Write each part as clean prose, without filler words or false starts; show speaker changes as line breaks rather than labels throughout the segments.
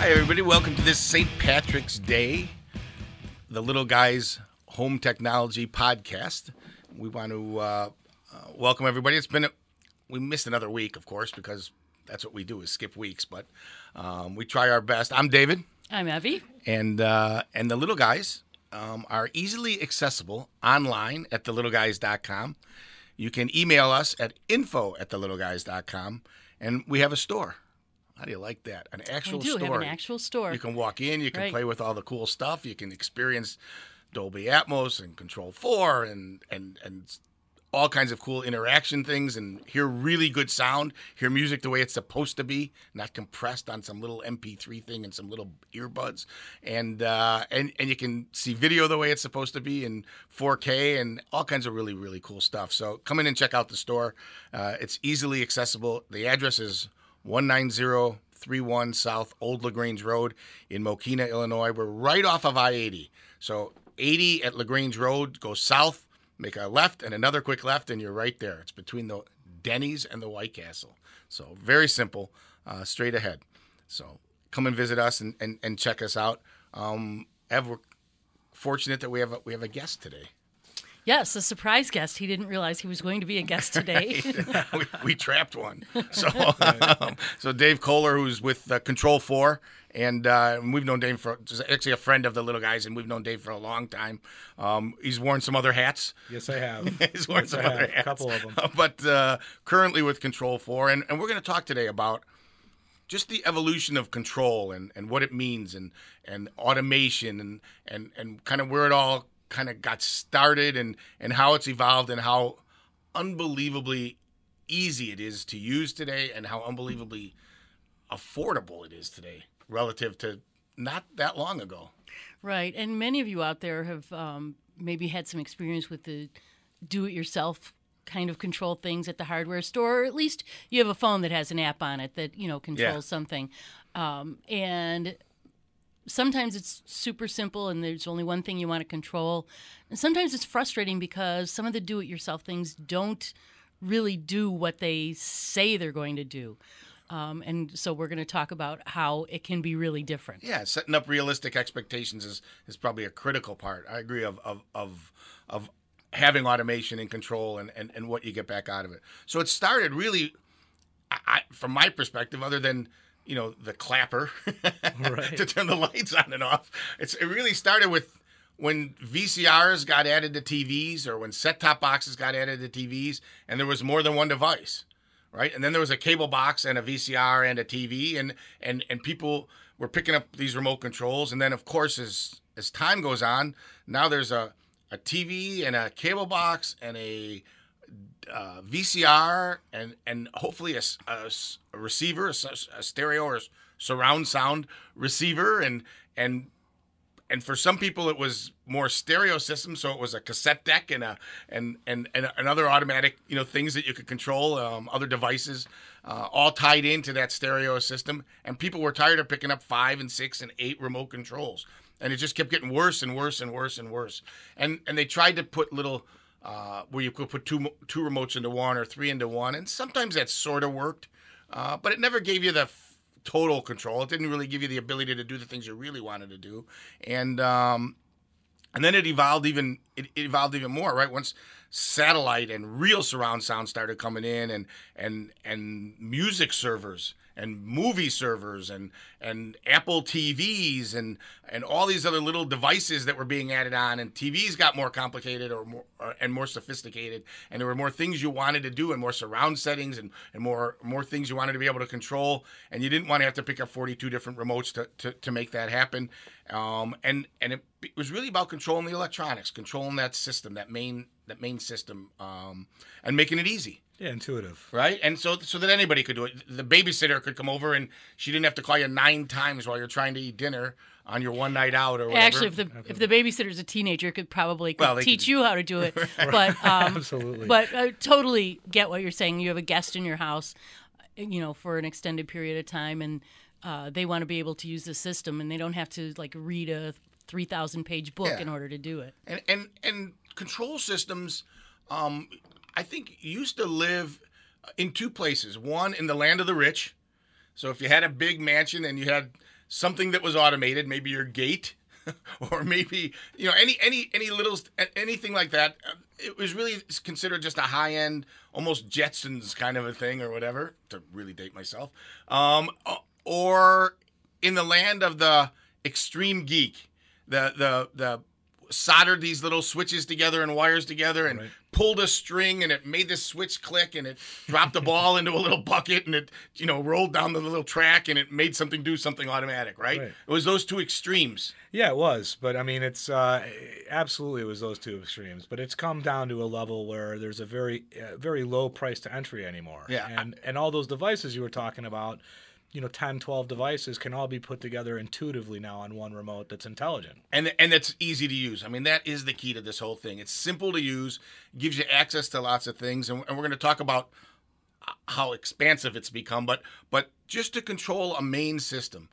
Hi, everybody. Welcome to this St. Patrick's Day, the Little Guys Home Technology Podcast. We want to welcome everybody. We missed another week, of course, because that's what we do is skip weeks, but we try our best. I'm David.
I'm Evie.
And the Little Guys are easily accessible online at thelittleguys.com. You can email us at info@thelittleguys.com, and we have a store. How do you like that? An actual store.
We do have an actual store.
You can walk in, you can play with all the cool stuff, you can experience Dolby Atmos and Control 4 and all kinds of cool interaction things, and hear really good sound, hear music the way it's supposed to be, not compressed on some little MP3 thing and some little earbuds, and you can see video the way it's supposed to be in 4K and all kinds of really, really cool stuff. So come in and check out the store. It's easily accessible. The address is 19031 South Old LaGrange Road in Mokina, Illinois. We're right off of I-80. So 80 at LaGrange Road, go south, make a left and another quick left, and you're right there. It's between the Denny's and the White Castle. So very simple, straight ahead. So come and visit us and check us out. Ev, we're fortunate that we have a guest today.
Yes, a surprise guest. He didn't realize he was going to be a guest today.
we trapped one. So Dave Kohler, who's with Control 4, and we've known Dave he's actually a friend of the Little Guys, and we've known Dave for a long time. He's worn some other hats.
Yes, I have.
He's worn some other hats.
A couple of them.
But currently with Control 4, and we're going to talk today about just the evolution of control and what it means and automation and kind of where it all kind of got started and how it's evolved and how unbelievably easy it is to use today and how unbelievably affordable it is today relative to not that long ago.
Right. And many of you out there have maybe had some experience with the do-it-yourself kind of control things at the hardware store, or at least you have a phone that has an app on it that, controls something. And sometimes it's super simple and there's only one thing you want to control. And sometimes it's frustrating because some of the do-it-yourself things don't really do what they say they're going to do. And so we're going to talk about how it can be really different.
Yeah, setting up realistic expectations is probably a critical part. I agree of having automation and control and what you get back out of it. So it started really, from my perspective, other than the clapper to turn the lights on and off. It really started with when VCRs got added to TVs or when set-top boxes got added to TVs and there was more than one device, right? And then there was a cable box and a VCR and a TV and people were picking up these remote controls. And then, of course, as time goes on, now there's a TV and a cable box and a VCR and hopefully a receiver, a stereo or surround sound receiver, and for some people it was more stereo system, so it was a cassette deck and other automatic things that you could control, other devices, all tied into that stereo system, and people were tired of picking up 5 and 6 and 8 remote controls, and it just kept getting worse and worse and worse and worse, and they tried to put little where you could put two remotes into one or 3 into one, and sometimes that sort of worked, but it never gave you the total control. It didn't really give you the ability to do the things you really wanted to do, and then it evolved even more, right? Once satellite and real surround sound started coming in, and music servers and movie servers and Apple TVs and all these other little devices that were being added on, and TVs got more complicated and more sophisticated, and there were more things you wanted to do and more surround settings and more things you wanted to be able to control, and you didn't want to have to pick up 42 different remotes to make that happen. And it was really about controlling the electronics, controlling that system, that main system, and making it easy.
Yeah, intuitive.
Right? And so that anybody could do it. The babysitter could come over and she didn't have to call you 9 times while you're trying to eat dinner on your one night out or whatever.
Actually, if the babysitter's a teenager, could teach you how to do it.
Right.
But
absolutely.
But I totally get what you're saying. You have a guest in your house, for an extended period of time, and they want to be able to use the system, and they don't have to read a 3,000-page book in order to do it.
And control systems, I think, used to live in 2 places. One, in the land of the rich. So if you had a big mansion and you had something that was automated, maybe your gate, or maybe any little anything like that. It was really considered just a high end, almost Jetsons kind of a thing or whatever. To really date myself, or in the land of the extreme geek, the soldered these little switches together and wires together and pulled a string and it made this switch click and it dropped the ball into a little bucket and it rolled down the little track and it made something do something automatic, right? It was those two extremes.
Yeah, it was. But I mean, it's absolutely it was those two extremes. But it's come down to a level where there's a very low price to entry anymore.
Yeah.
And all those devices you were talking about, 10, 12 devices can all be put together intuitively now on one remote that's intelligent.
And it's easy to use. I mean, that is the key to this whole thing. It's simple to use, gives you access to lots of things, and we're going to talk about how expansive it's become. But just to control a main system,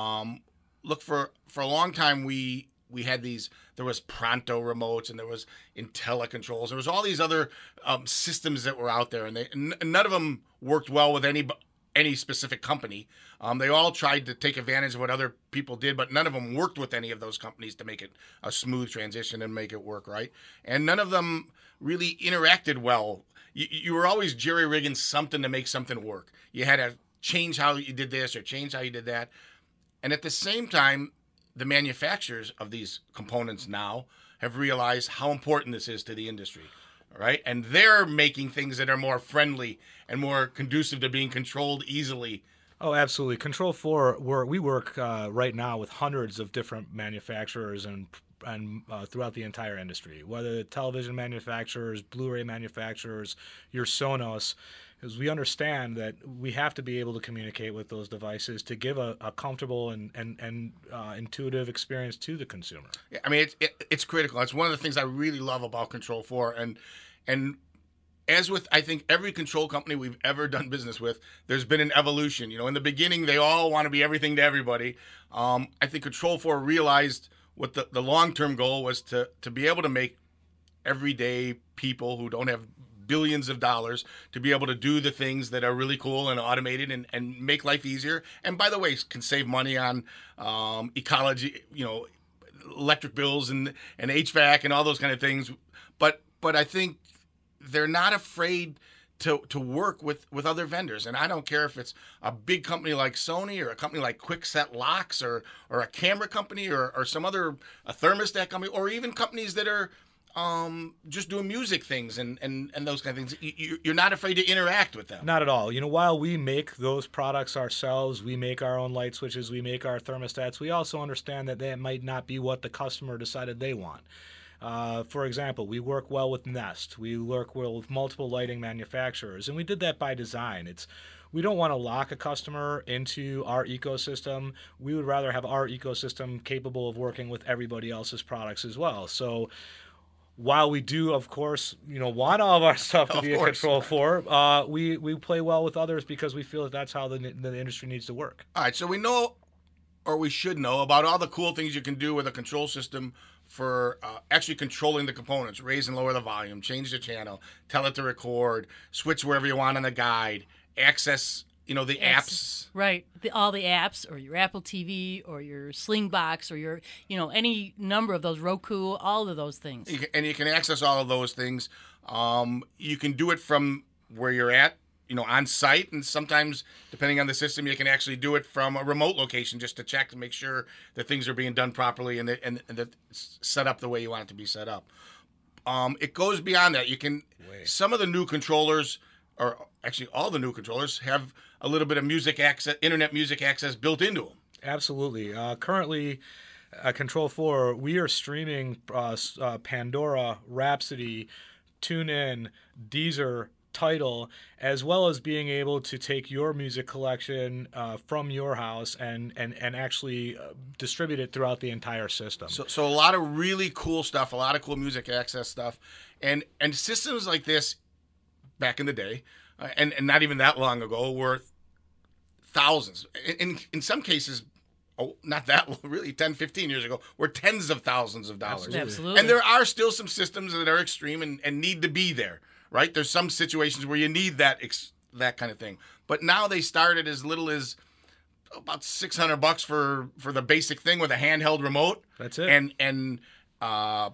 look, for a long time we had these. There was Pronto remotes and there was IntelliControls. There was all these other systems that were out there, and none of them worked well with any specific company. They all tried to take advantage of what other people did, but none of them worked with any of those companies to make it a smooth transition and make it work right. And none of them really interacted well. You were always jerry-rigging something to make something work. You had to change how you did this or change how you did that. And at the same time, the manufacturers of these components now have realized how important this is to the industry. Right? And they're making things that are more friendly and more conducive to being controlled easily.
Oh, absolutely. Control4, we work right now with hundreds of different manufacturers and throughout the entire industry, whether the television manufacturers, Blu-ray manufacturers, your Sonos, because we understand that we have to be able to communicate with those devices to give a comfortable and intuitive experience to the consumer.
Yeah, I mean, it's critical. It's one of the things I really love about Control4. And as with, I think, every control company we've ever done business with, there's been an evolution. In the beginning, they all want to be everything to everybody. I think Control4 realized what the long-term goal was to be able to make everyday people who don't have billions of dollars to be able to do the things that are really cool and automated and make life easier. And by the way, can save money on ecology, electric bills and HVAC and all those kind of things. But I think they're not afraid to work with other vendors. And I don't care if it's a big company like Sony or a company like Quickset Locks or a camera company or some other a thermostat company or even companies that are just doing music things and those kind of things. You're not afraid to interact with them.
Not at all. While we make those products ourselves, we make our own light switches, we make our thermostats, we also understand that might not be what the customer decided they want. For example, we work well with Nest. We work well with multiple lighting manufacturers, and we did that by design. We don't want to lock a customer into our ecosystem. We would rather have our ecosystem capable of working with everybody else's products as well. So while we do, of course, want all of our stuff to be a Control4, we play well with others because we feel that that's how the industry needs to work.
All right, so we know, or we should know, about all the cool things you can do with a control system for actually controlling the components, raise and lower the volume, change the channel, tell it to record, switch wherever you want on the guide, access, the apps.
Right. All the apps, or your Apple TV, or your Slingbox, or your, any number of those, Roku, all of those things.
And you can access all of those things. You can do it from where you're at, on site, and sometimes, depending on the system, you can actually do it from a remote location just to check to make sure that things are being done properly and that it's set up the way you want it to be set up. It goes beyond that. You can some of the new controllers, or actually all the new controllers, have a little bit of music access, internet music access built into them.
Absolutely. Currently, Control4, we are streaming Pandora, Rhapsody, TuneIn, Deezer, Tidal, as well as being able to take your music collection from your house and actually distribute it throughout the entire system.
So a lot of really cool stuff, a lot of cool music access stuff, and systems like this back in the day, and not even that long ago, were thousands. In some cases, not that really 10, 15 years ago, were tens of thousands of dollars.
Absolutely.
And there are still some systems that are extreme and need to be there. Right? There's some situations where you need that kind of thing. But now they start at as little as about $600 for the basic thing with a handheld remote.
That's it.
And of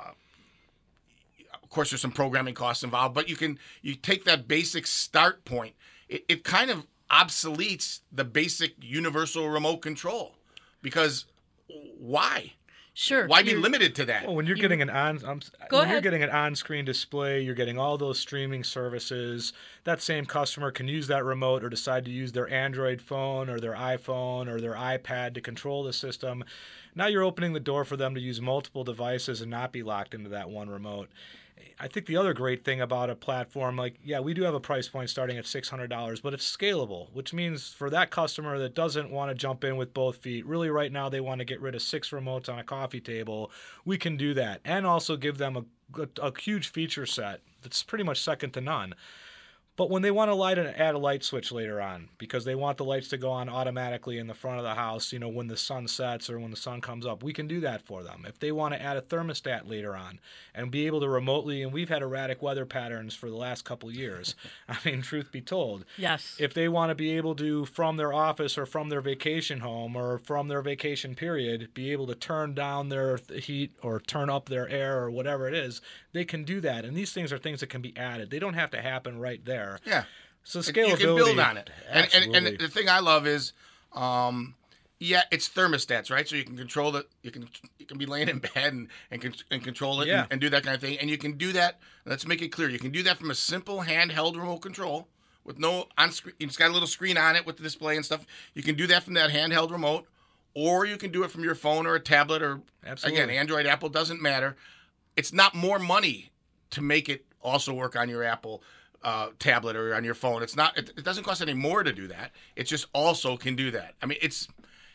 course, there's some programming costs involved, but you take that basic start point. It kind of obsoletes the basic universal remote control, because why?
Sure.
Why be limited to that?
Well, when you're getting
Go ahead.
you're getting an on-screen display, you're getting all those streaming services. That same customer can use that remote or decide to use their Android phone or their iPhone or their iPad to control the system. Now you're opening the door for them to use multiple devices and not be locked into that one remote. I think the other great thing about a platform, like, yeah, we do have a price point starting at $600, but it's scalable, which means for that customer that doesn't want to jump in with both feet, really right now they want to get rid of 6 remotes on a coffee table, we can do that, and also give them a huge feature set that's pretty much second to none. But when they want to add a light switch later on, because they want the lights to go on automatically in the front of the house, when the sun sets or when the sun comes up, we can do that for them. If they want to add a thermostat later on and be able to remotely, and we've had erratic weather patterns for the last couple of years. I mean, truth be told.
Yes.
If they want to be able to, from their office or from their vacation home or from their vacation period, be able to turn down their heat or turn up their air or whatever it is, they can do that. And these things are things that can be added. They don't have to happen right there.
Yeah.
So scalability.
You can build on it. And
Absolutely.
the thing I love is, it's thermostats, right? So you can control it. You can be laying in bed and control it
Yeah.
and do that kind of thing. And you can do that. Let's make it clear. You can do that from a simple handheld remote control with no on screen. It's got a little screen on it with the display and stuff. You can do that from that handheld remote, or you can do it from your phone or a tablet or
Absolutely.
again, Android, Apple, doesn't matter. It's not more money to make it also work on your Apple tablet or on your phone. It's not. It doesn't cost any more to do that. It just also can do that. I mean, it's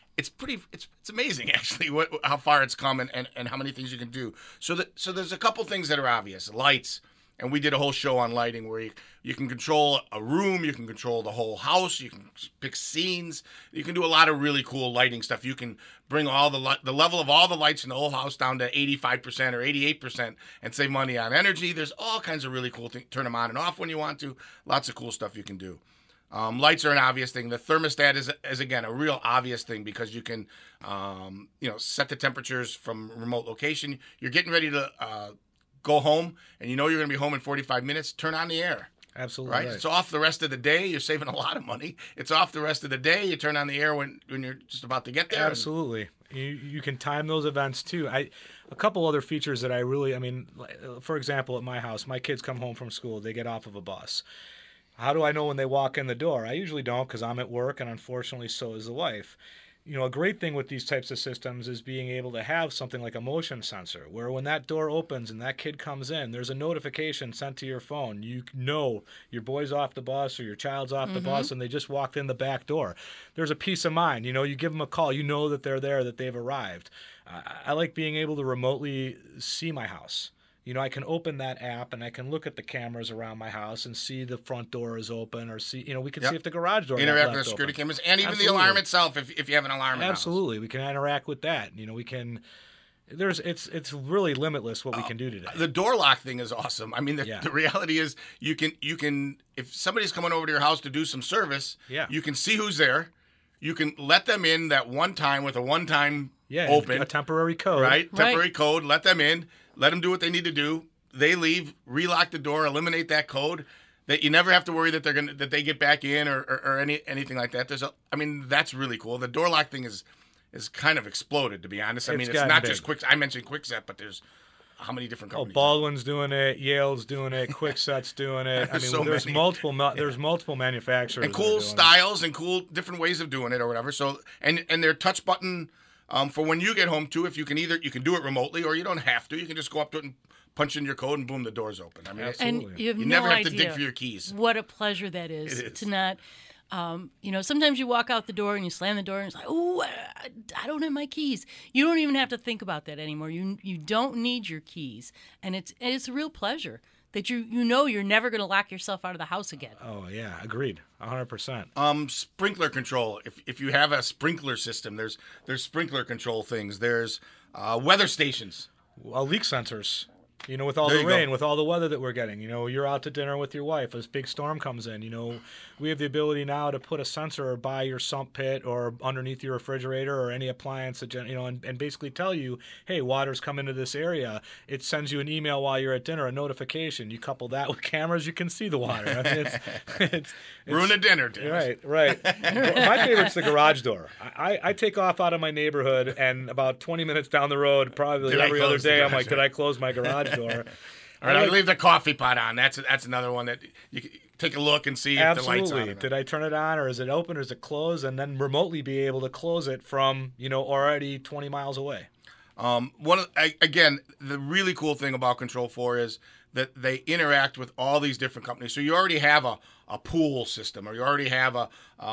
amazing actually how far it's come and how many things you can do. So there's a couple things that are obvious. Lights, and we did a whole show on lighting where you can control a room, you can control the whole house, you can pick scenes, you can do a lot of really cool lighting stuff. You can bring all the level of all the lights in the whole house down to 85% or 88% and save money on energy. There's all kinds of really cool things. Turn them on and off when you want to. Lots of cool stuff you can do. Lights are an obvious thing. The thermostat is again a real obvious thing because you can set the temperatures from remote location. You're getting ready to go home and you're going to be home in 45 minutes. Turn on the air.
Absolutely
Right? It's off the rest of the day. You're saving a lot of money. It's off the rest of the day. You turn on the air when you're just about to get there.
Absolutely. You can time those events too. A couple other features that for example, at my house, my kids come home from school. They get off of a bus. How do I know when they walk in the door? I usually don't because I'm at work, and unfortunately so is the wife. A great thing with these types of systems is being able to have something like a motion sensor where when that door opens and that kid comes in, there's a notification sent to your phone. You know your boy's off the bus or your child's off the bus and they just walked in the back door. There's a peace of mind. You give them a call. You know that they're there, that they've arrived. I like being able to remotely see my house. I can open that app and I can look at the cameras around my house and see the front door is open or see, we can see if the garage door
interact with the security cameras and even the alarm itself if you have an alarm in the house.
Absolutely. We can interact with that. We can it's really limitless what we can do today.
The door lock thing is awesome. I mean, the reality is you can if somebody's coming over to your house to do some service, you can see who's there. You can let them in that one time with a one-time open.
A temporary code.
Right? Temporary code. Let them in. Let them do what they need to do. They leave, relock the door, eliminate that code. That you never have to worry that that they get back in or anything like that. That's really cool. The door lock thing is kind of exploded, to be honest. It's not just Quick. I mentioned Kwikset, but there's how many different companies?
Baldwin's doing it, Yale's doing it, Kwikset's doing it. There's multiple manufacturers
and cool styles and cool different ways of doing it or whatever. So and their touch button for when you get home too. If you can you can do it remotely or you don't have to. You can just go up to it and punch in your code and boom, the door's open.
And you
never have to dig for your keys.
What a pleasure that is to not. Sometimes you walk out the door and you slam the door and it's like, oh, I don't have my keys. You don't even have to think about that anymore. You don't need your keys, and it's a real pleasure that you're never going to lock yourself out of the house again.
Oh yeah, agreed, 100%.
Sprinkler control. If you have a sprinkler system, there's sprinkler control things. There's weather stations.
Leak sensors. With all
There
the
you go.
rain, with all the weather that we're getting, you're out to dinner with your wife. This big storm comes in. We have the ability now to put a sensor by your sump pit or underneath your refrigerator or any appliance, and basically tell you, hey, water's come into this area. It sends you an email while you're at dinner, a notification. You couple that with cameras, you can see the water. I mean, it's
Ruin a dinner, Dennis.
Right. My favorite's the garage door. I take off out of my neighborhood, and about 20 minutes down the road, probably
Did I
every other
close the
day, I'm
garage
like, did I close my garage door?
All right, I leave the coffee pot on. That's another one that you can take a look and see if the light's on.
Absolutely. Did I turn it on, or is it open, or is it closed? And then remotely be able to close it from already 20 miles away.
Again, the really cool thing about Control4 is that they interact with all these different companies. So you already have a pool system, or you already have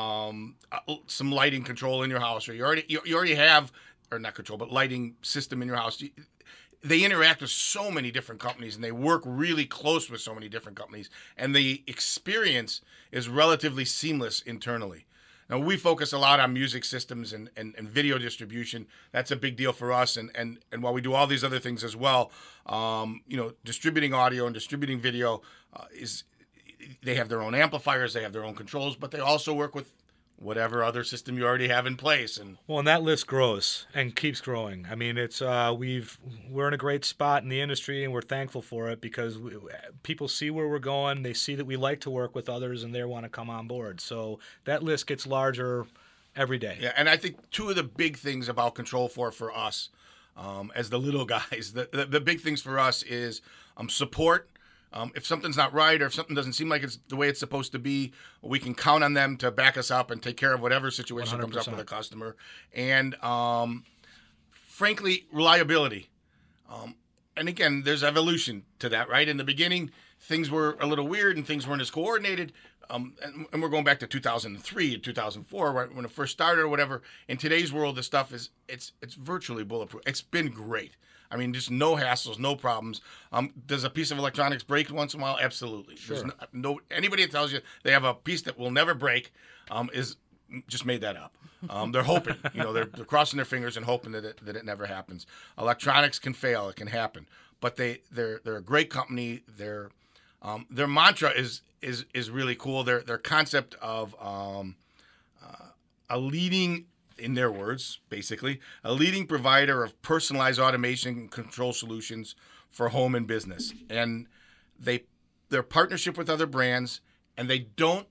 some lighting control in your house, or you already have, or not control, but lighting system in your house. They interact with so many different companies, and they work really close with so many different companies, and the experience is relatively seamless internally. Now, we focus a lot on music systems and video distribution. That's a big deal for us, and while we do all these other things as well, distributing audio and distributing video they have their own amplifiers, they have their own controls, but they also work with whatever other system you already have in place. And
that list grows and keeps growing. I mean, it's we're in a great spot in the industry, and we're thankful for it because people see where we're going. They see that we like to work with others, and they want to come on board. So that list gets larger every day.
Yeah, and I think two of the big things about Control4 for us, as the little guys, the big things for us is support. If something's not right, or if something doesn't seem like it's the way it's supposed to be, we can count on them to back us up and take care of whatever situation
100%.
comes up with a customer. And frankly, reliability. And again, there's evolution to that, right? In the beginning, things were a little weird and things weren't as coordinated. And we're going back to 2003 and 2004, right, when it first started or whatever. In today's world, the stuff it's virtually bulletproof. It's been great. I mean, just no hassles, no problems. Does a piece of electronics break once in a while? Absolutely.
Sure.
There's no anybody that tells you they have a piece that will never break is just made that up. They're hoping, they're crossing their fingers and hoping that it never happens. Electronics can fail; it can happen. But they're a great company. Their mantra is really cool. Their concept of a leading, in their words, basically, a leading provider of personalized automation and control solutions for home and business. And their partnership with other brands, and they don't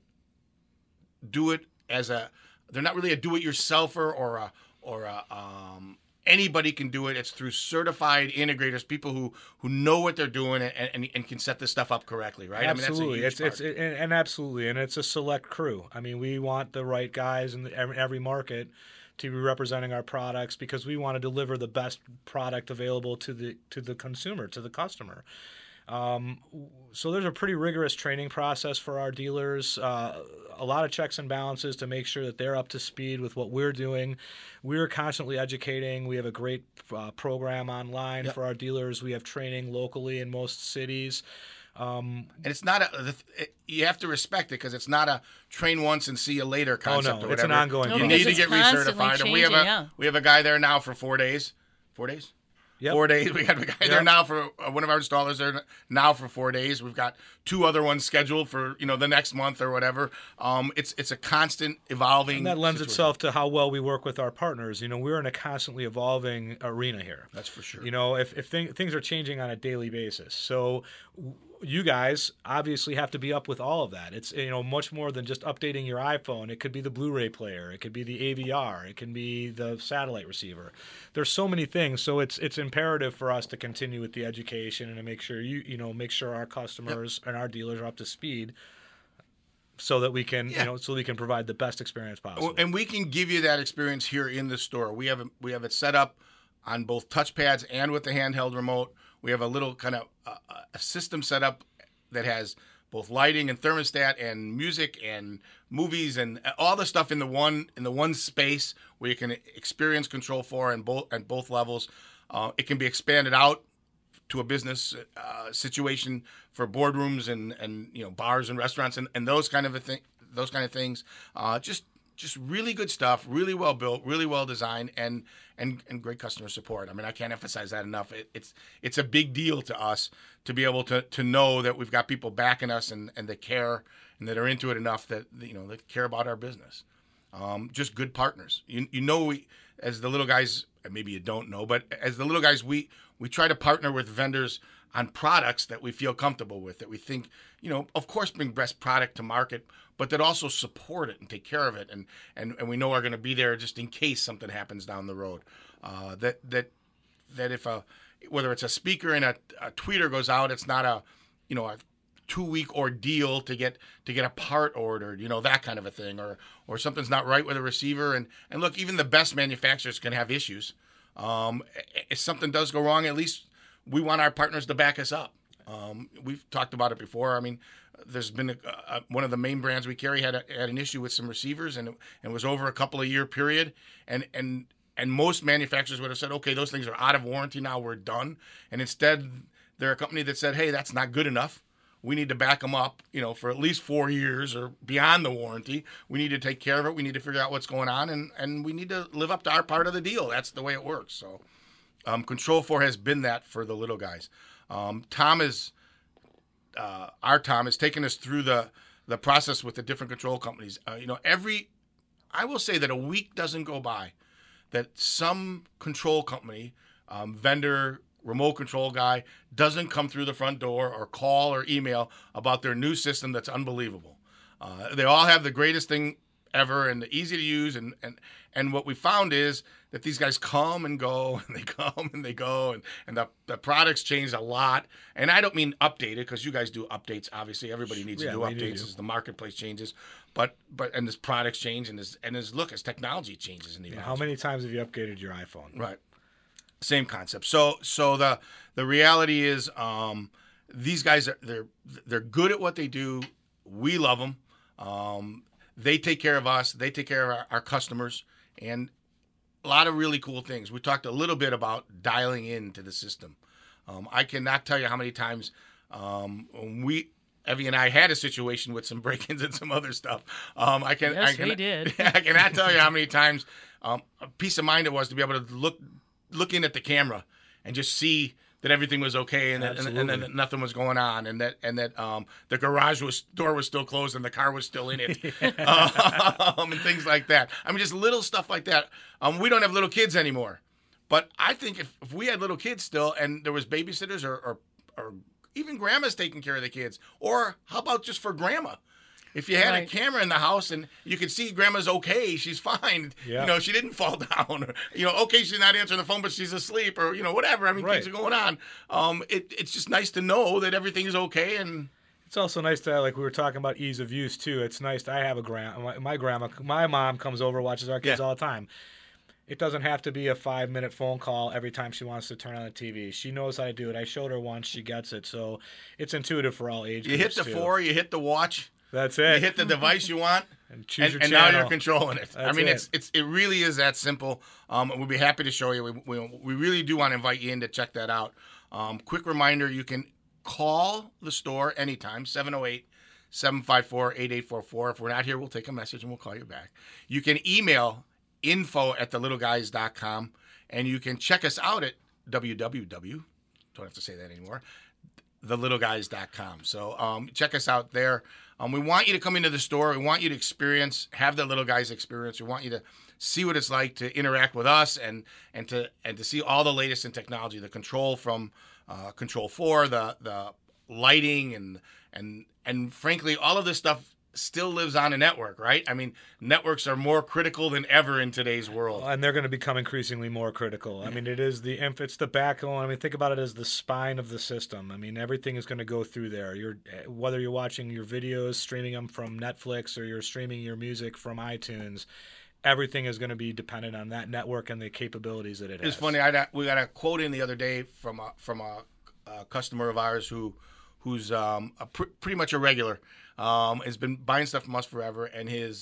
do it they're not really a do-it-yourselfer or anybody can do it. It's through certified integrators, people who know what they're doing and can set this stuff up correctly, right?
Absolutely.
I mean, that's a huge part.
Absolutely, and it's a select crew. I mean, we want the right guys in every market to be representing our products because we want to deliver the best product available to the consumer, to the customer. So there's a pretty rigorous training process for our dealers, a lot of checks and balances to make sure that they're up to speed with what we're doing. We're constantly educating. We have a great program online for our dealers. We have training locally in most cities.
And it's not you have to respect it because it's not a train once and see you later concept or whatever.
It's an ongoing
You
process.
need to get recertified. And we have a guy there now for 4 days. 4 days?
Yep.
4 days. We got a guy there now for one of our installers there now for 4 days. We've got 2 other ones scheduled for the next month or whatever. It's a constant evolving.
And that lends
situation.
itself to how well we work with our partners. We're in a constantly evolving arena here.
That's for sure.
If things are changing on a daily basis, so you guys obviously have to be up with all of that. It's much more than just updating your iPhone. It could be the Blu-ray player, it could be the AVR, it can be the satellite receiver. There's so many things, so it's imperative for us to continue with the education and to make sure make sure our customers and our dealers are up to speed, so that we can so we can provide the best experience possible.
And we can give you that experience here in the store. We have it set up on both touchpads and with the handheld remote. We have a little kind of a system set up that has both lighting and thermostat and music and movies and all the stuff in the one space where you can experience Control4 at both levels. It can be expanded out to a business situation for boardrooms and bars and restaurants and those kind of things. Just just really good stuff, really well built, really well designed, and great customer support. I mean, I can't emphasize that enough. It's a big deal to us to be able to know that we've got people backing us and that care and that are into it enough that that care about our business. Just good partners. We, as the little guys, maybe you don't know, but as the little guys, we try to partner with vendors on products that we feel comfortable with, that we think, of course, bring best product to market, but that also support it and take care of it, and we know are going to be there just in case something happens down the road. That if whether it's a speaker and a tweeter goes out, it's not a 2-week ordeal to get a part ordered, that kind of a thing, or something's not right with a receiver. And look, even the best manufacturers can have issues. If something does go wrong, at least we want our partners to back us up. We've talked about it before. I mean, there's been one of the main brands we carry had an issue with some receivers, and it was over a couple of year period, and most manufacturers would have said, okay, those things are out of warranty now, we're done. And instead, they're a company that said, hey, that's not good enough. We need to back them up, for at least 4 years or beyond the warranty. We need to take care of it. We need to figure out what's going on, and we need to live up to our part of the deal. That's the way it works. So, Control4 has been that for the little guys. Tom has taken us through the process with the different control companies. I will say that a week doesn't go by that some control company, vendor, remote control guy doesn't come through the front door or call or email about their new system that's unbelievable. They all have the greatest thing ever and easy to use, and what we found is that these guys come and go, and they come and they go, and the products change a lot. And I don't mean updated, because you guys do updates. Obviously, everybody needs to do updates as the marketplace changes. But as products change and as technology changes in the
how many times have you upgraded your iPhone?
Right. Same concept. So the reality is, these guys they're good at what they do. We love them. They take care of us. They take care of our customers, and a lot of really cool things. We talked a little bit about dialing into the system. I cannot tell you how many times when Evie and I had a situation with some break-ins and some other stuff.
We did.
I cannot tell you how many times a peace of mind it was to be able to look in at the camera and just see that everything was okay and that nothing was going on, and that the garage door was still closed and the car was still in it, and things like that. I mean, just little stuff like that. We don't have little kids anymore, but I think if we had little kids still, and there was babysitters or even grandmas taking care of the kids, or how about just for grandma? If you had a camera in the house and you could see grandma's okay, she's fine. Yeah. She didn't fall down. Or, okay, she's not answering the phone, but she's asleep, or whatever. I mean, things are going on. It's just nice to know that everything is okay. And
it's also nice to, like we were talking about, ease of use too. It's nice to have my mom comes over, watches our kids all the time. It doesn't have to be a 5-minute phone call every time she wants to turn on the TV. She knows how to do it. I showed her once. She gets it. So it's intuitive for all age groups.
You hit the 4, you hit the watch.
That's it.
You hit the device you want,
and choose your
and
channel.
now you're controlling it.
That's
it really is that simple. We'll be happy to show you. We really do want to invite you in to check that out. Quick reminder, you can call the store anytime, 708-754-8844. If we're not here, we'll take a message and we'll call you back. You can email info@thelittleguys.com, and you can check us out at www. Don't have to say that anymore. thelittleguys.com. So check us out there. We want you to come into the store. We want you to have the Little Guys experience. We want you to see what it's like to interact with us and to see all the latest in technology. The control from Control4, the lighting, and frankly, all of this stuff still lives on a network, right? I mean, networks are more critical than ever in today's world.
And they're going to become increasingly more critical. I mean, it's the backbone. I mean, think about it as the spine of the system. I mean, everything is going to go through there. Whether you're watching your videos, streaming them from Netflix, or you're streaming your music from iTunes, everything is going to be dependent on that network and the capabilities that it has.
It's funny. We got a quote in the other day from a customer of ours who's pretty much a regular. Has been buying stuff from us forever, and his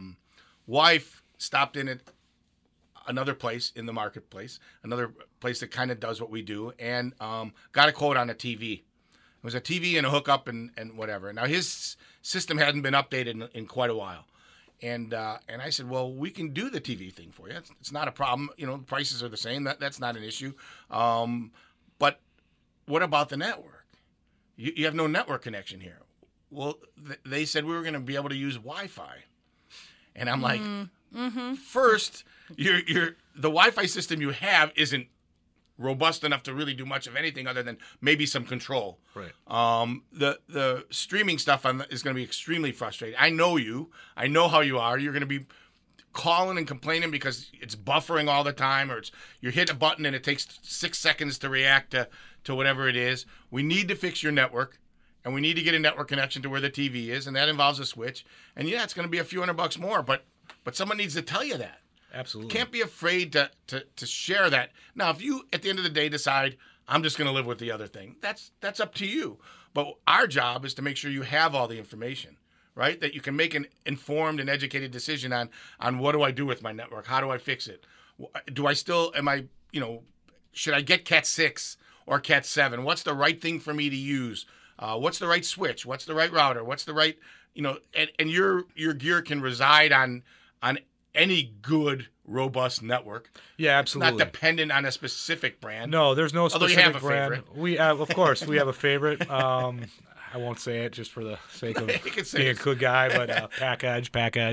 wife stopped in at another place in the marketplace, another place that kind of does what we do, and got a quote on a TV. It was a TV and a hookup and whatever. Now, his system hadn't been updated in quite a while, And I said, well, we can do the TV thing for you. It's not a problem. You know, the prices are the same. That's not an issue. But what about the network? You have no network connection here. Well, they said we were going to be able to use Wi-Fi. And I'm like, first, the Wi-Fi system you have isn't robust enough to really do much of anything other than maybe some control.
Right.
The streaming stuff is going to be extremely frustrating. I know you. I know how you are. You're going to be calling and complaining because it's buffering all the time, or you hit a button and it takes 6 seconds to react to whatever it is. We need to fix your network, and we need to get a network connection to where the TV is, and that involves a switch. And yeah, it's going to be a few $100 more, but someone needs to tell you that.
Absolutely.
Can't be afraid to share that. Now, if you, at the end of the day, decide, I'm just going to live with the other thing, that's up to you. But our job is to make sure you have all the information, right? That you can make an informed and educated decision on what do I do with my network? How do I fix it? Should I get Cat 6 or Cat 7? What's the right thing for me to use? What's the right switch? What's the right router? What's the right, and your gear can reside on any good, robust network.
Yeah, absolutely.
Not dependent on a specific brand.
No, there's no
Although
specific
you have a
brand.
favorite.
We have, of course, we have a favorite. I won't say it just for the sake of being a good guy, but package.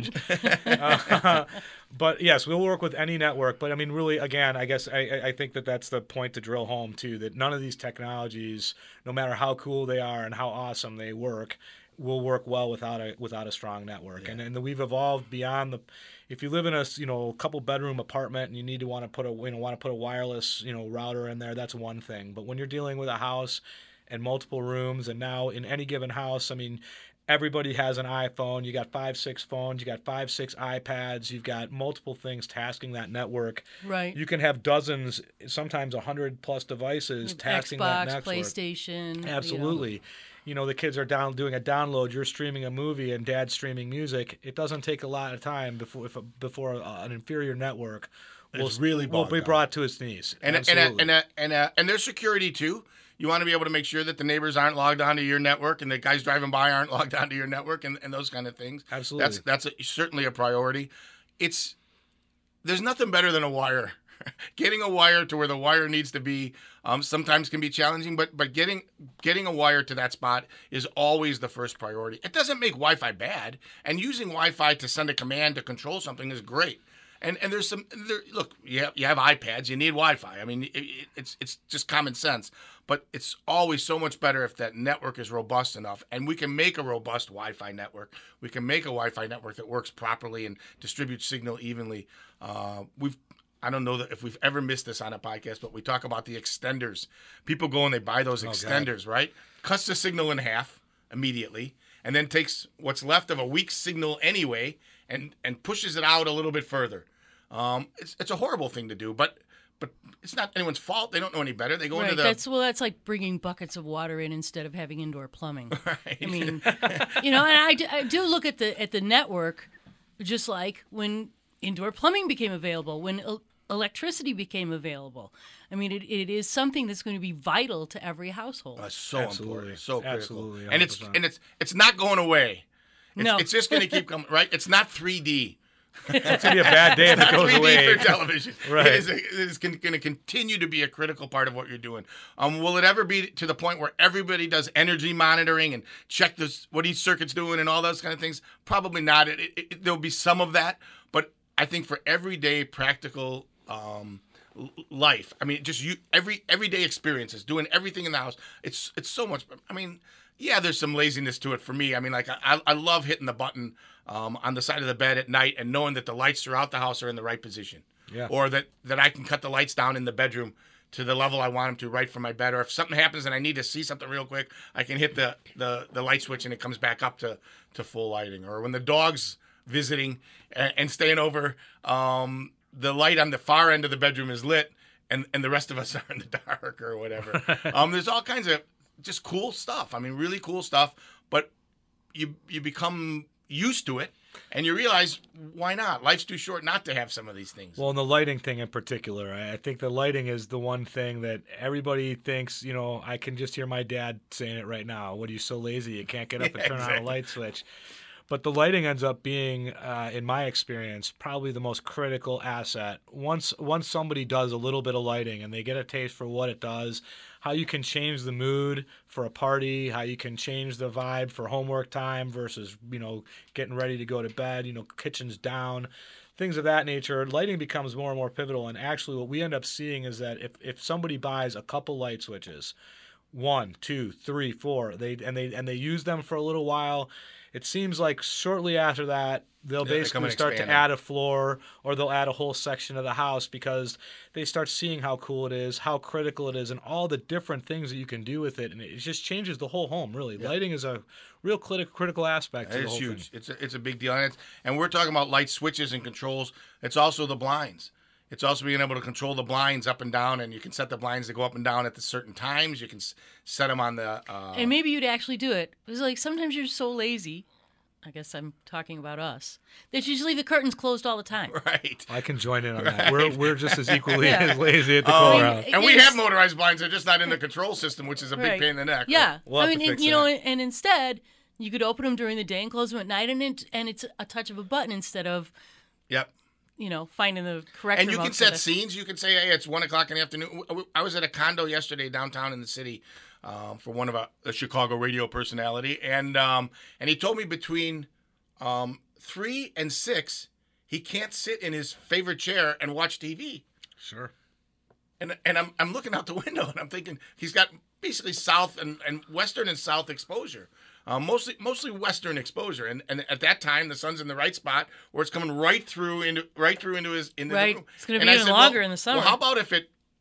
But yes, we'll work with any network. But I mean, really, again, I guess I think that's the point to drill home too. That none of these technologies, no matter how cool they are and how awesome they work, will work well without a strong network. Yeah. And we've evolved beyond the. If you live in a couple bedroom apartment and you need to want to put a wireless router in there, that's one thing. But when you're dealing with a house and multiple rooms, and now in any given house, I mean, everybody has an iPhone. You got 5-6 phones. You got 5-6 iPads. You've got multiple things tasking that network.
Right.
You can have dozens, sometimes 100+ devices tasking that network.
Xbox, PlayStation.
Absolutely. The kids are doing a download. You're streaming a movie, and Dad's streaming music. It doesn't take a lot of time before an inferior network will be brought to its knees.
And there's security too. You want to be able to make sure that the neighbors aren't logged onto your network, and the guys driving by aren't logged onto your network, and those kind of things.
Absolutely,
that's certainly a priority. There's nothing better than a wire. Getting a wire to where the wire needs to be sometimes can be challenging, but getting a wire to that spot is always the first priority. It doesn't make Wi-Fi bad, and using Wi-Fi to send a command to control something is great. And there's look, you have iPads, you need Wi-Fi. I mean, it's just common sense. But it's always so much better if that network is robust enough, and we can make a robust Wi-Fi network. We can make a Wi-Fi network that works properly and distributes signal evenly. I don't know if we've ever missed this on a podcast, but we talk about the extenders. People go and they buy those extenders, right? Cuts the signal in half immediately, and then takes what's left of a weak signal anyway and pushes it out a little bit further. It's a horrible thing to do, but it's not anyone's fault. They don't know any better. They go into the...
That's like bringing buckets of water in instead of having indoor plumbing.
Right.
I mean, and I do look at the network, just like when indoor plumbing became available, when electricity became available. I mean, it is something that's going to be vital to every household.
So important, so critical.
Absolutely,
100%. And it's not going away. It's just going to keep coming, right? It's not 3D.
It's going to be a bad day if it goes
3D
away.
for television.
Right.
It is going to continue to be a critical part of what you're doing. Will it ever be to the point where everybody does energy monitoring and check what each circuit's doing and all those kind of things? Probably not. There'll be some of that, but I think for everyday practical life, I mean, just everyday experiences, doing everything in the house, it's so much. I mean, yeah, there's some laziness to it for me. I mean, like I love hitting the button on the side of the bed at night and knowing that the lights throughout the house are in the right position.
Yeah.
Or that I can cut the lights down in the bedroom to the level I want them to, right from my bed. Or if something happens and I need to see something real quick, I can hit the light switch and it comes back up to full lighting. Or when the dog's visiting and staying over, the light on the far end of the bedroom is lit and the rest of us are in the dark or whatever. There's all kinds of just cool stuff. I mean, really cool stuff. But you become used to it, and you realize, why not? Life's too short not to have some of these things.
Well, and the lighting thing in particular, I think the lighting is the one thing that everybody thinks, I can just hear my dad saying it right now. What, are you so lazy? You can't get up and turn on a light switch. But the lighting ends up being, in my experience, probably the most critical asset. Once somebody does a little bit of lighting and they get a taste for what it does, how you can change the mood for a party, how you can change the vibe for homework time versus, getting ready to go to bed, kitchen's down, things of that nature. Lighting becomes more and more pivotal. And actually what we end up seeing is that if somebody buys a couple light switches, 1, 2, 3, 4, they use them for a little while, it seems like shortly after that, they'll basically start to add a floor, or they'll add a whole section of the house because they start seeing how cool it is, how critical it is, and all the different things that you can do with it. And it just changes the whole home, really. Yep. Lighting is a real critical aspect to the whole
huge.
thing.
It's a big deal. And we're talking about light switches and controls. It's also the blinds. It's also being able to control the blinds up and down, and you can set the blinds to go up and down at the certain times. You can set them on the...
And maybe you'd actually do it. It was like sometimes you're so lazy, I guess I'm talking about us, that you just leave the curtains closed all the time.
Right.
I can join in on that. We're just as equally as lazy at the courthouse.
And we have motorized blinds. They're just not in the control system, which is a big pain in the neck.
Yeah.
Right?
We'll
and instead, you could open them during the day and close them at night, and it's a touch of a button instead of...
Yep.
Finding the correct.
And you can set scenes. You can say, hey, it's 1 o'clock in the afternoon. I was at a condo yesterday downtown in the city for one of a Chicago radio personality. And he told me between 3 and 6, he can't sit in his favorite chair and watch TV.
Sure.
And I'm looking out the window and I'm thinking he's got basically south and western and south exposure. Mostly western exposure, and at that time the sun's in the right spot where it's coming right through into the room.
It's going to be even longer in the summer.
Well, how about if at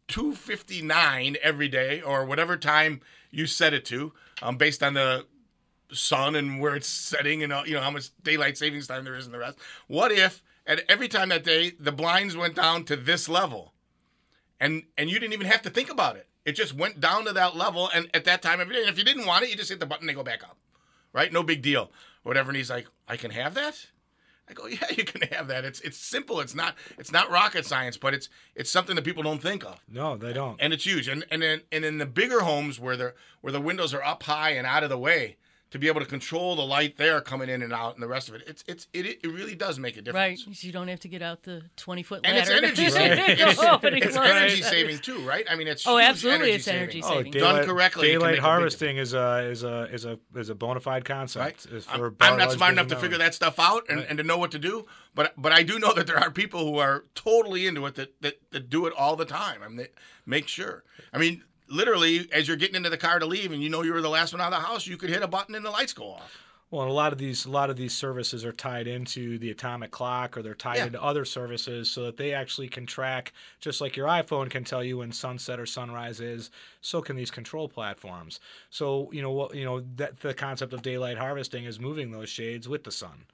2:59 every day or whatever time you set it to, based on the sun and where it's setting and how much daylight savings time there is in the rest. What if at every time that day the blinds went down to this level, and you didn't even have to think about it. It just went down to that level, and at that time every day. And if you didn't want it, you just hit the button and they go back up. Right? No big deal. Whatever. And he's like, I can have that? I go, yeah, you can have that. It's simple. It's not rocket science, but it's something that people don't think of.
No, they don't.
And it's huge. And in the bigger homes where the windows are up high and out of the way, to be able to control the light there coming in and out and the rest of it, it really does make a difference.
Right. So you don't have to get out the 20-foot
ladder. And it's energy saving. It's energy saving too, right? I mean, it's
absolutely, it's energy saving.
Done correctly,
daylight harvesting is a bona fide concept.
Right? I'm not smart enough to figure that stuff out and to know what to do, but I do know that there are people who are totally into it that do it all the time. I mean, they make sure. I mean, literally, as you're getting into the car to leave and you know you were the last one out of the house, you could hit a button and the lights go off.
Well, and a lot of these services are tied into the atomic clock, or they're tied into other services, so that they actually can track, just like your iPhone can tell you when sunset or sunrise is. So can these control platforms. So that the concept of daylight harvesting is moving those shades with the sun.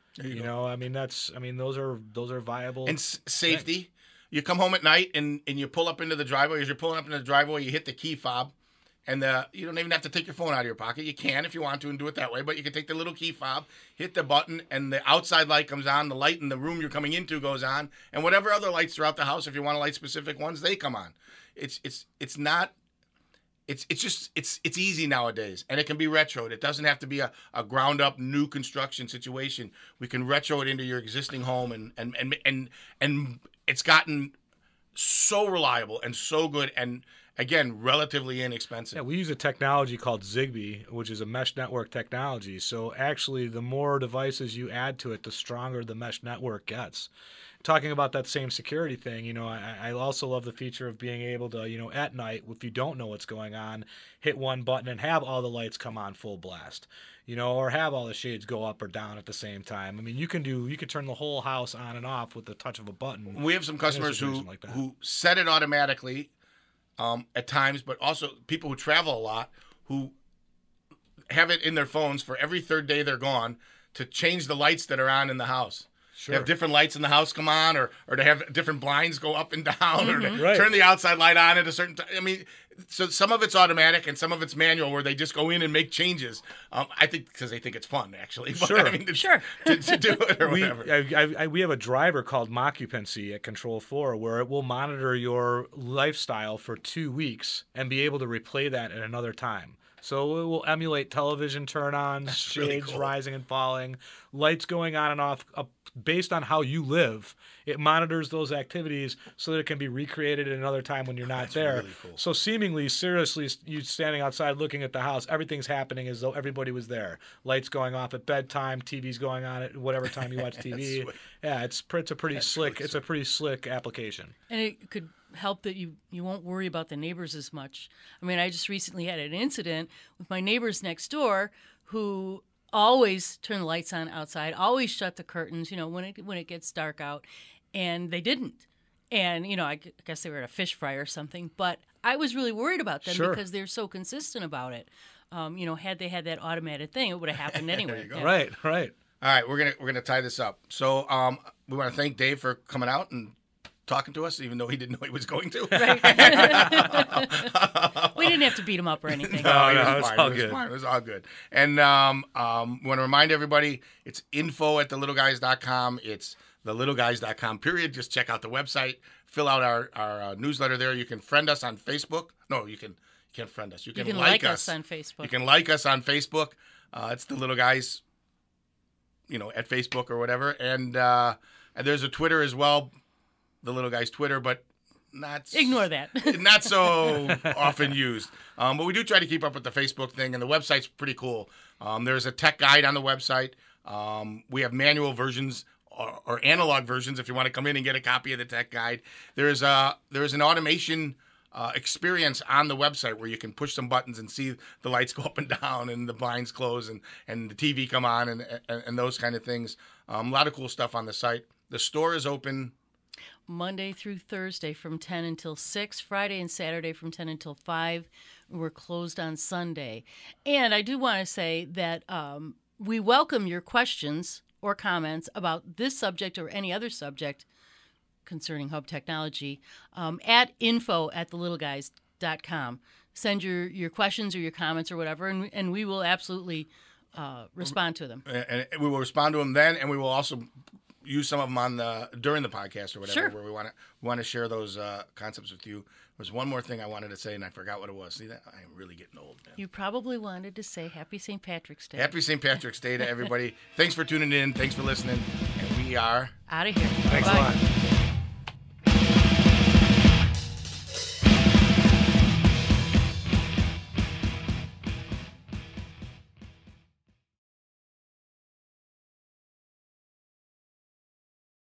Those are viable.
And safety. Things. You come home at night and you pull up into the driveway. As you're pulling up into the driveway, you hit the key fob, and you don't even have to take your phone out of your pocket. You can if you want to and do it that way, but you can take the little key fob, hit the button, and the outside light comes on. The light in the room you're coming into goes on, and whatever other lights throughout the house, if you want to light specific ones, they come on. It's easy nowadays, and it can be retroed. It doesn't have to be a ground up new construction situation. We can retro it into your existing home, and it's gotten so reliable and so good, and again, relatively inexpensive.
Yeah, we use a technology called Zigbee, which is a mesh network technology. So actually, the more devices you add to it, the stronger the mesh network gets. Talking about that same security thing, I also love the feature of being able to, at night, if you don't know what's going on, hit one button and have all the lights come on full blast, or have all the shades go up or down at the same time. I mean, you can turn the whole house on and off with the touch of a button.
We have some customers who set it automatically at times, but also people who travel a lot who have it in their phones for every third day they're gone to change the lights that are on in the house. Sure. To have different lights in the house come on, or to have different blinds go up and down, or to turn the outside light on at a certain time. I mean, So some of it's automatic and some of it's manual, where they just go in and make changes. I think because they think it's fun, actually. But,
Sure.
I mean,
Sure.
to do it or whatever.
We have a driver called Moccupancy at Control 4 where it will monitor your lifestyle for 2 weeks and be able to replay that at another time. So it will emulate television turn-ons,
really
shades
cool.
rising and falling, lights going on and off based on how you live. It monitors those activities so that it can be recreated at another time when you're not there.
really cool.
So seemingly, seriously, you standing outside looking at the house, everything's happening as though everybody was there. Lights going off at bedtime, TV's going on at whatever time you watch TV.
Sweet.
Yeah, it's a pretty slick.
really
It's a pretty slick application.
And it could help that you won't worry about the neighbors as much. I mean, I just recently had an incident with my neighbors next door who always turn the lights on outside, always shut the curtains, when it gets dark out, and they didn't. And, I guess they were at a fish fry or something, but I was really worried about them
Sure.
because they're so consistent about it. Had they had that automated thing, it would have happened anyway.
you go.
Yeah.
Right.
All right, we're gonna tie this up. So we want to thank Dave for coming out and talking to us, even though he didn't know he was going to.
Right. We didn't have to beat him up or anything.
No,
It was
it's
fine.
all
It was
good.
fine. It was all good. And we want to remind everybody, it's info@thelittleguys.com. It's thelittleguys.com, period. Just check out the website. Fill out our newsletter there. You can friend us on Facebook. No, you can't friend us. You
You
can,
can
like
us on Facebook.
You can like us on Facebook. It's The Little Guys, at Facebook or whatever. And there's a Twitter as well, The Little Guys Twitter, but not
Ignore that.
not so often used. But we do try to keep up with the Facebook thing, and the website's pretty cool. There's a tech guide on the website. We have manual versions or analog versions if you want to come in and get a copy of the tech guide. There's an automation experience on the website where you can push some buttons and see the lights go up and down and the blinds close and the TV come on and those kind of things. A lot of cool stuff on the site. The store is open
Monday through Thursday from 10 until 6, Friday and Saturday from 10 until 5. We're closed on Sunday. And I do want to say that we welcome your questions or comments about this subject or any other subject concerning hub technology at info@thelittleguys.com. Send your questions or your comments or whatever, and we will absolutely respond to them.
and we will respond to them then, and we will also use some of them during the podcast or whatever,
Sure.
where we want to share those concepts with you. There's one more thing I wanted to say, and I forgot what it was. See that? I'm really getting old, man.
You probably wanted to say Happy St. Patrick's Day.
Happy St. Patrick's Day to everybody. Thanks for tuning in. Thanks for listening. And we are
Out of here.
Thanks
Bye.
a lot.